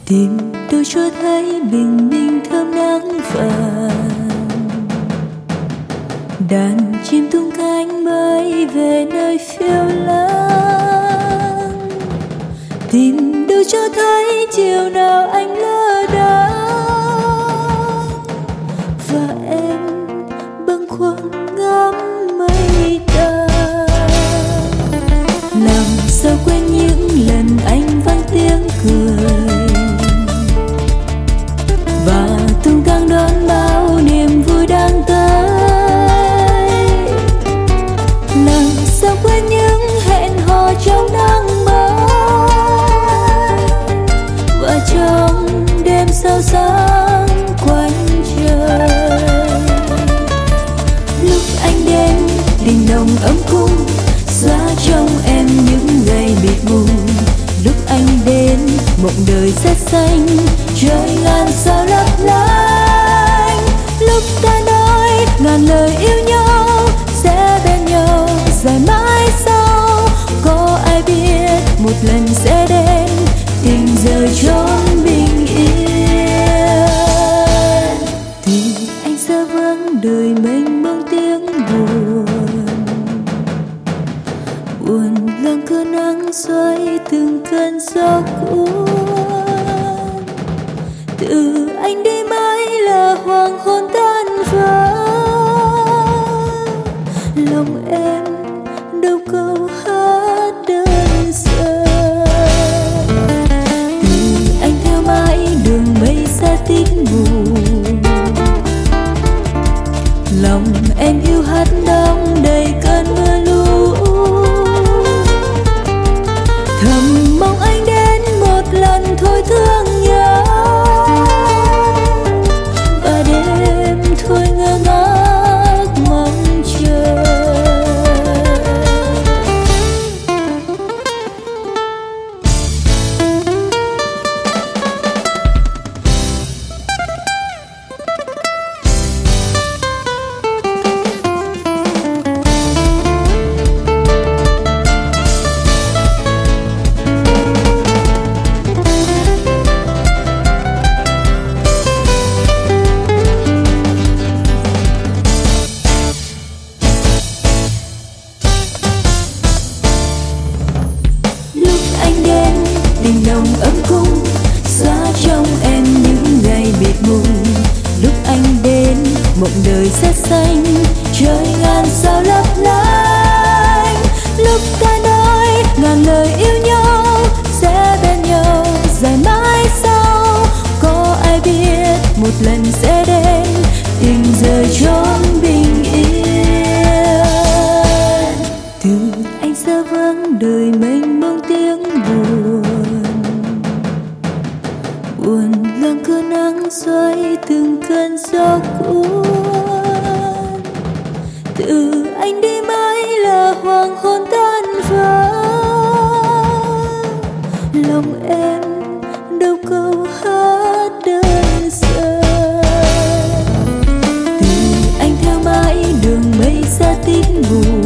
tìm đâu cho thấy bình minh thơm nắng vàng. Đàn chim tung cánh bay về nơi phiêu lãng, tìm đâu cho thấy chiều nào anh lơ đãng và em bâng khuâng ngắm mây tàn. Làm sao quên những lần anh vang tiếng cười và tung tăng đón bao niềm vui đang tới. Làm sao quên những hẹn hò trong nắng mới và trong đêm sao sáng quanh trời. Lúc anh đến đình đồng ấm cung, xóa trong em những ngày mịt mùng. Lúc anh đến mộng đời rất xanh, trời ngàn sao lấp lánh. Lúc ta nói ngàn lời yêu nhau sẽ bên nhau dài mãi sau, có ai biết một lần sẽ đến tình rời chốn bình yên. Thì anh sẽ vắng đời mênh mông tiếng buồn, buồn lặng cơn nắng xoáy từng cơn gió cuốn. Từ anh đi mãi là hoàng hôn tan vỡ, lòng em đâu câu hát đơn sơ. Từ anh theo mãi đường mây xa tít mù, lòng em hiu hắt đong đầy cơn mưa lũ. Thầm mong anh đến một lần thôi thương nhớ, và đêm thôi ngơ ngác mong chờ. Đình đồng ấm cung, xóa trong em những ngày mịt mùng. Lúc anh đến mộng đời rất xanh, trời ngàn sao lấp lánh. Lúc ta nói ngàn lời yêu nhau sẽ bên nhau dài mãi sau, có ai biết một lần sẽ đến tình rời chốn bình yên. Từ anh sẽ vắng đời mênh mông tiếng buồn, buồn lặng cơn nắng xoáy từng cơn gió cuốn. Từ anh đi mãi là hoàng hôn tan vỡ, lòng em đâu câu hát đơn sơ. Từ anh theo mãi đường mây xa tít mù,